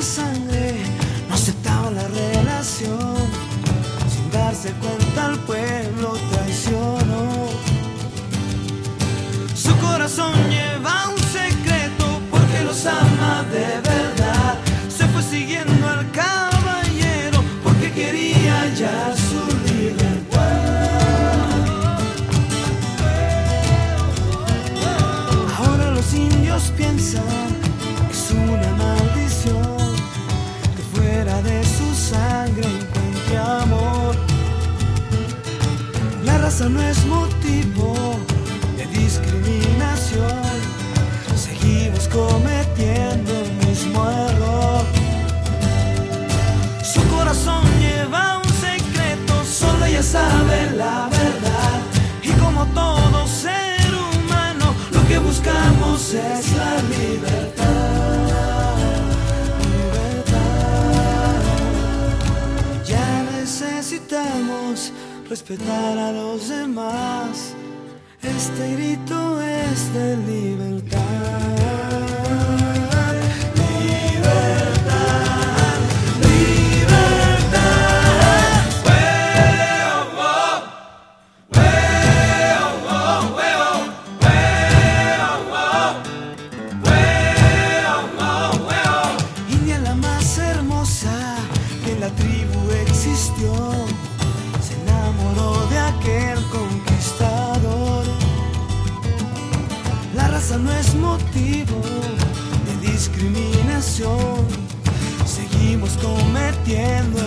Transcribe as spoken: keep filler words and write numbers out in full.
sangre, no aceptaban la relación. Sin darse cuenta el pueblo traicionó. Su corazón lleva un secreto porque los ama de verdad. Se fue siguiendo al caballero porque quería hallar su libertad. Ahora los indios piensan que es una maldición que fuera de su sangre encuentre amor. La raza no es motivo de discriminación. Seguimos cometiendo el mismo error. Su corazón lleva un secreto, solo ella sabe la verdad. Y como todo ser humano, lo que buscamos es la libertad. Libertad. Ya necesitamos respetar a los demás. Este grito es de libertad. Libertad, libertad. Way-oh, oh. Way-oh, oh, way-oh. Way-oh, oh. Way-oh, oh, way-oh. India la más hermosa que en la tribu existió. Se enamoró de aquel conquistador. La raza no es motivo de discriminación. Seguimos cometiendo